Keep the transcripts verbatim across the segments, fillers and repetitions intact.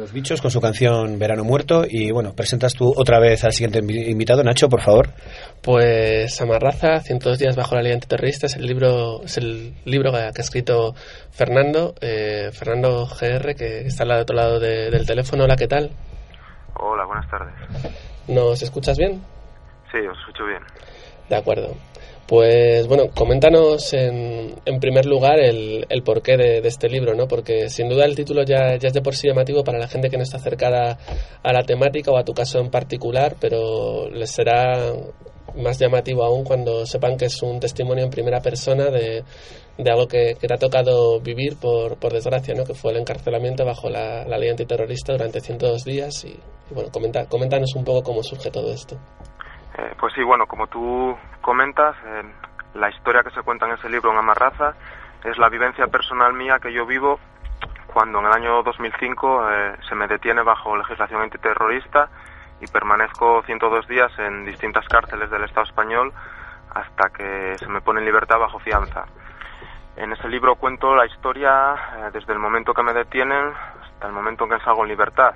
Los Bichos con su canción Verano Muerto. Y bueno, presentas tú otra vez al siguiente invitado. Nacho, por favor. Pues Amarraza, ciento dos días bajo la ley antiterrorista, es el libro es el libro que ha escrito Fernando, eh, Fernando G R, que está al otro lado de, del teléfono. Hola, ¿qué tal? Hola, buenas tardes. ¿Nos escuchas bien? Sí, os escucho bien. De acuerdo. Pues bueno, coméntanos en, en primer lugar el, el porqué de, de este libro, ¿no? Porque sin duda el título ya, ya es de por sí llamativo para la gente que no está acercada a la temática o a tu caso en particular, pero les será más llamativo aún cuando sepan que es un testimonio en primera persona de, de algo que, que te ha tocado vivir por, por desgracia, ¿no? Que fue el encarcelamiento bajo la, la ley antiterrorista durante ciento dos días y, y bueno, comenta, coméntanos un poco cómo surge todo esto. Eh, pues sí, bueno, como tú comentas, eh, la historia que se cuenta en ese libro, en Amarraza, es la vivencia personal mía que yo vivo cuando en el año dos mil cinco eh, se me detiene bajo legislación antiterrorista y permanezco ciento dos días en distintas cárceles del Estado español hasta que se me pone en libertad bajo fianza. En ese libro cuento la historia eh, desde el momento que me detienen hasta el momento en que salgo en libertad.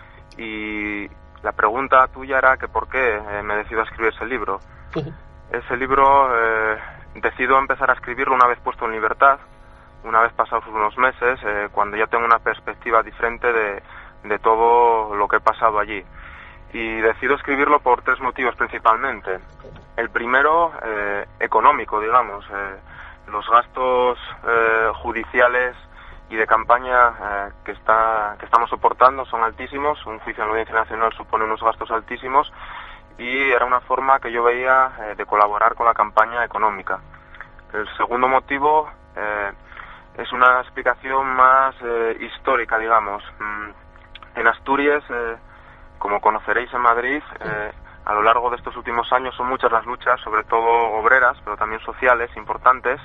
Y la pregunta tuya era que por qué eh, me decido a escribir ese libro. Uh-huh. Ese libro eh, decido empezar a escribirlo una vez puesto en libertad, una vez pasados unos meses, eh, cuando ya tengo una perspectiva diferente de, de todo lo que he pasado allí. Y decido escribirlo por tres motivos principalmente. El primero, eh, económico, digamos. Eh, los gastos eh, judiciales y de campaña eh, que está que estamos soportando son altísimos. Un juicio en la Audiencia Nacional supone unos gastos altísimos y era una forma que yo veía eh, de colaborar con la campaña económica. El segundo motivo eh, es una explicación más eh, histórica, digamos. Mm, en Asturias, eh, como conoceréis en Madrid, eh, a lo largo de estos últimos años son muchas las luchas, sobre todo obreras, pero también sociales, importantes,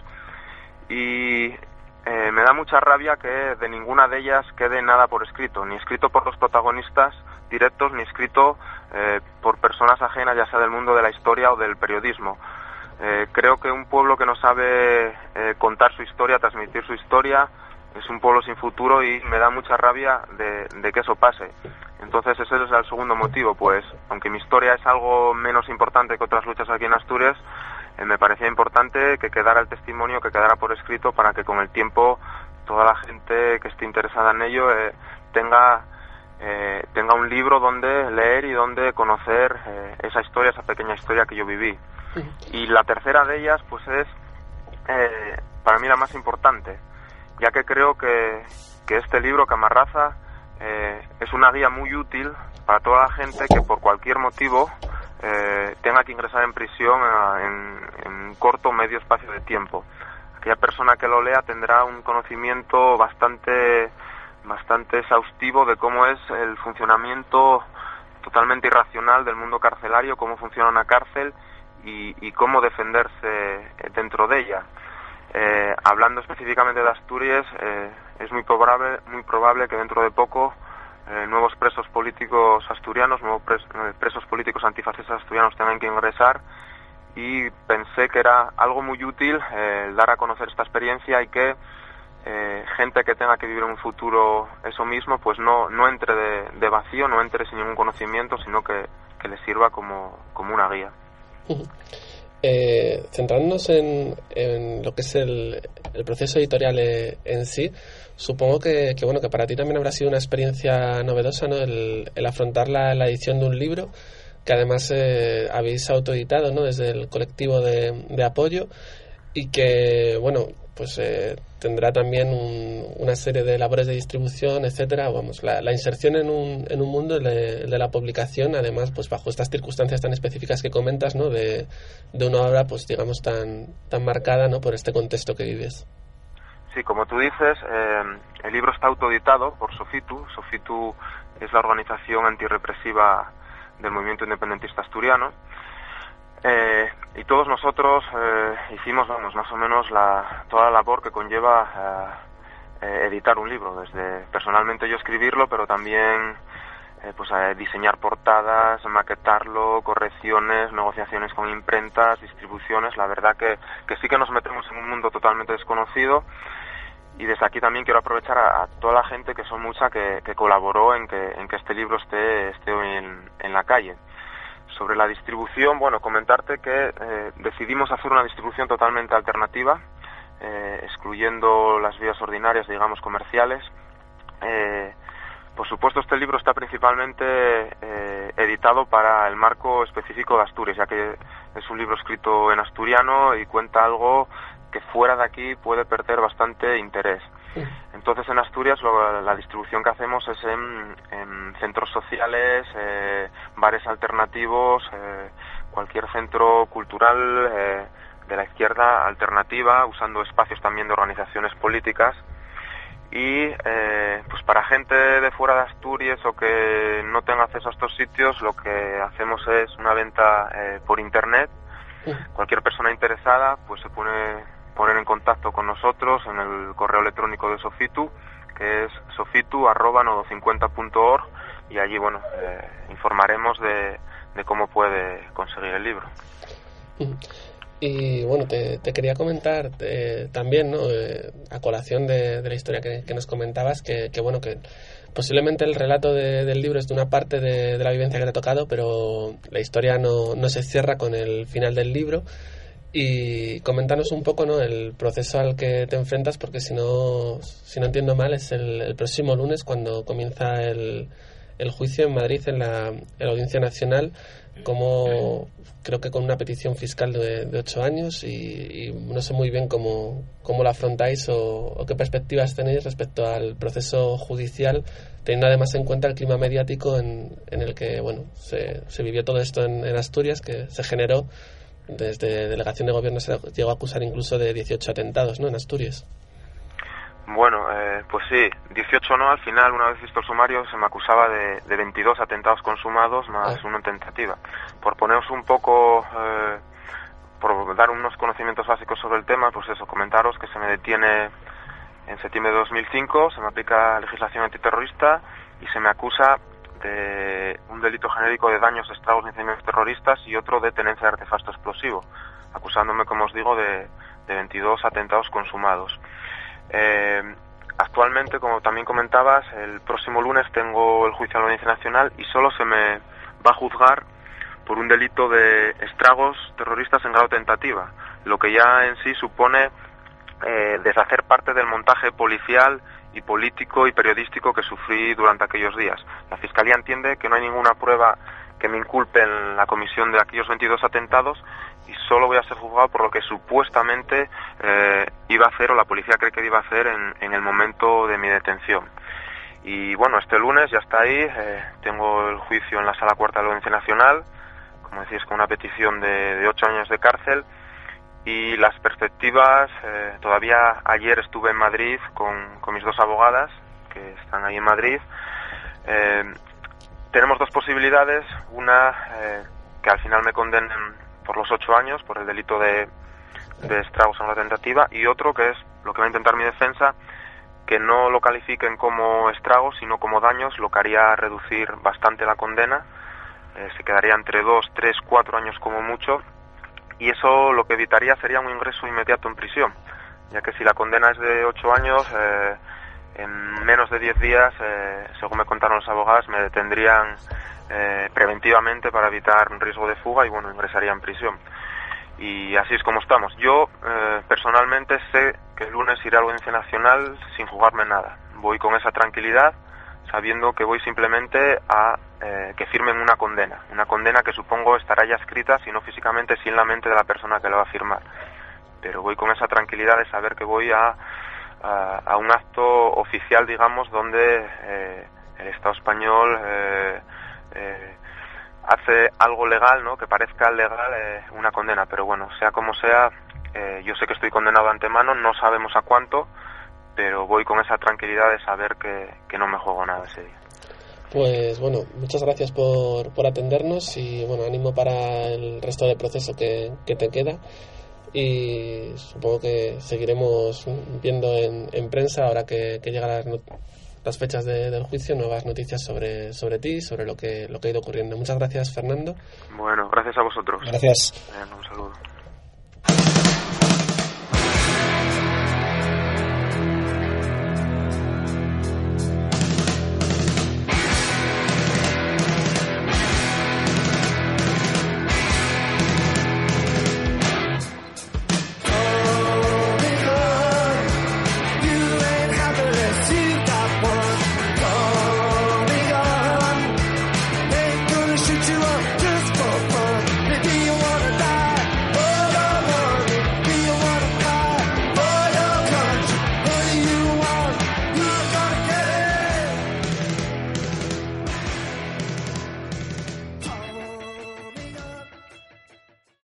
y Eh, me da mucha rabia que de ninguna de ellas quede nada por escrito, ni escrito por los protagonistas directos, ni escrito eh, por personas ajenas, ya sea del mundo de la historia o del periodismo. Eh, creo que un pueblo que no sabe eh, contar su historia, transmitir su historia, es un pueblo sin futuro y me da mucha rabia de, de que eso pase. Entonces ese es el segundo motivo, pues aunque mi historia es algo menos importante que otras luchas aquí en Asturias, eh, me parecía importante que quedara el testimonio, que quedara por escrito para que con el tiempo toda la gente que esté interesada en ello eh, tenga eh, tenga un libro donde leer y donde conocer eh, esa historia, esa pequeña historia que yo viví. Y la tercera de ellas pues es eh, para mí la más importante, ya que creo que, que este libro, Amarraza, eh, es una guía muy útil para toda la gente que por cualquier motivo eh, tenga que ingresar en prisión en, en un corto o medio espacio de tiempo. Aquella persona que lo lea tendrá un conocimiento bastante, bastante exhaustivo de cómo es el funcionamiento totalmente irracional del mundo carcelario, cómo funciona una cárcel y, y cómo defenderse dentro de ella. Eh, hablando específicamente de Asturias, eh, es muy probable, muy probable que dentro de poco eh, nuevos presos políticos asturianos, nuevos pres, eh, presos políticos antifascistas asturianos tengan que ingresar, y pensé que era algo muy útil eh, dar a conocer esta experiencia y que eh, gente que tenga que vivir en un futuro eso mismo, pues no, no entre de, de vacío, no entre sin ningún conocimiento, sino que, que les sirva como, como una guía. Uh-huh. Eh, centrándonos en, en lo que es el, el proceso editorial eh, en sí, supongo que, que bueno que para ti también habrá sido una experiencia novedosa, ¿no? el, el afrontar la, la edición de un libro que además eh, habéis autoeditado, ¿no? Desde el colectivo de, de apoyo, y que bueno pues eh, tendrá también un, una serie de labores de distribución, etcétera. Vamos, la, la inserción en un, en un mundo de, de la publicación, además, pues bajo estas circunstancias tan específicas que comentas, ¿no? De, de una obra, pues digamos, tan, tan marcada, ¿no? Por este contexto que vives. Sí, como tú dices, eh, el libro está autoeditado por Sofitu. Sofitu es la organización antirrepresiva del movimiento independentista asturiano. Eh, y todos nosotros eh, hicimos, vamos, más o menos la, toda la labor que conlleva eh, eh, editar un libro, desde personalmente yo escribirlo, pero también eh, pues eh, diseñar portadas, maquetarlo, correcciones, negociaciones con imprentas, distribuciones. La verdad que, que sí que nos metemos en un mundo totalmente desconocido y desde aquí también quiero aprovechar a, a toda la gente, que son mucha, que, que colaboró en que, en que este libro esté, esté hoy en, en la calle. Sobre la distribución, bueno, comentarte que eh, decidimos hacer una distribución totalmente alternativa, eh, excluyendo las vías ordinarias, digamos, comerciales. Eh, por supuesto, este libro está principalmente eh, editado para el marco específico de Asturias, ya que es un libro escrito en asturiano y cuenta algo que fuera de aquí puede perder bastante interés. Entonces, en Asturias lo, la distribución que hacemos es en, en centros sociales, eh, bares alternativos, eh, cualquier centro cultural eh, de la izquierda alternativa, usando espacios también de organizaciones políticas. Y eh, pues para gente de fuera de Asturias o que no tenga acceso a estos sitios, lo que hacemos es una venta eh, por internet. Cualquier persona interesada pues se pone poner en contacto con nosotros en el correo electrónico de Sofitu, que es sofitu arroba nodo cincuenta punto org, y allí bueno eh, informaremos de, de cómo puede conseguir el libro. Y bueno, te, te quería comentar eh, también, ¿no? Eh, a colación de, de la historia que, que nos comentabas, que, que bueno, que posiblemente el relato de, del libro es de una parte de, de la vivencia que te ha tocado, pero la historia no, no se cierra con el final del libro. Y coméntanos un poco, ¿no?, el proceso al que te enfrentas, porque si no si no entiendo mal es el, el próximo lunes cuando comienza el, el juicio en Madrid, en la, en la Audiencia Nacional, como creo que con una petición fiscal de, de ocho años y, y no sé muy bien cómo, cómo lo afrontáis o, o qué perspectivas tenéis respecto al proceso judicial, teniendo además en cuenta el clima mediático en, en el que bueno se, se vivió todo esto en, en Asturias, que se generó. Desde delegación de gobierno se llegó a acusar incluso de dieciocho atentados, ¿no?, en Asturias. Bueno, eh, pues sí, dieciocho no, al final, una vez visto el sumario, se me acusaba de, de veintidós atentados consumados más ah. una tentativa. Por poneros un poco, eh, por dar unos conocimientos básicos sobre el tema, pues eso, comentaros que se me detiene en septiembre de dos mil cinco, se me aplica legislación antiterrorista y se me acusa de un delito genérico de daños, estragos e incendios terroristas y otro de tenencia de artefacto explosivo, acusándome, como os digo, de, de veintidós atentados consumados. Eh, actualmente, como también comentabas, el próximo lunes tengo el juicio en la Audiencia Nacional y solo se me va a juzgar por un delito de estragos terroristas en grado de tentativa, lo que ya en sí supone eh, deshacer parte del montaje policial y político y periodístico que sufrí durante aquellos días. La Fiscalía entiende que no hay ninguna prueba que me inculpe en la comisión de aquellos veintidós atentados y solo voy a ser juzgado por lo que supuestamente eh, iba a hacer o la policía cree que iba a hacer en, en el momento de mi detención. Y bueno, este lunes ya está ahí, eh, tengo el juicio en la Sala Cuarta de la Audiencia Nacional, como decís, con una petición de, de ocho años de cárcel. Y las perspectivas, eh, todavía ayer estuve en Madrid con, con mis dos abogadas, que están ahí en Madrid. Eh, tenemos dos posibilidades, una eh, que al final me condenen por los ocho años, por el delito de, de estragos en la tentativa, y otro que es lo que va a intentar mi defensa, que no lo califiquen como estragos, sino como daños, lo que haría reducir bastante la condena, eh, se quedaría entre dos, tres, cuatro años como mucho, y eso lo que evitaría sería un ingreso inmediato en prisión, ya que si la condena es de ocho años, eh, en menos de diez días, eh, según me contaron los abogados, me detendrían eh, preventivamente para evitar un riesgo de fuga y bueno, ingresaría en prisión. Y así es como estamos. Yo eh, personalmente sé que el lunes iré a la Audiencia Nacional sin jugarme nada. Voy con esa tranquilidad, sabiendo que voy simplemente a eh, que firmen una condena, una condena que supongo estará ya escrita, si no físicamente, sí en la mente de la persona que la va a firmar. Pero voy con esa tranquilidad de saber que voy a, a, a un acto oficial, digamos, donde eh, el Estado español eh, eh, hace algo legal, ¿no?, que parezca legal eh, una condena. Pero bueno, sea como sea, eh, yo sé que estoy condenado de antemano, no sabemos a cuánto, pero voy con esa tranquilidad de saber que, que no me juego nada ese día. Pues bueno, muchas gracias por, por atendernos y bueno, ánimo para el resto del proceso que, que te queda y supongo que seguiremos viendo en, en prensa ahora que, que llegan las, las fechas de, del juicio, nuevas noticias sobre, sobre ti, sobre lo que, lo que ha ido ocurriendo. Muchas gracias, Fernando. Bueno, gracias a vosotros. Gracias. Bueno.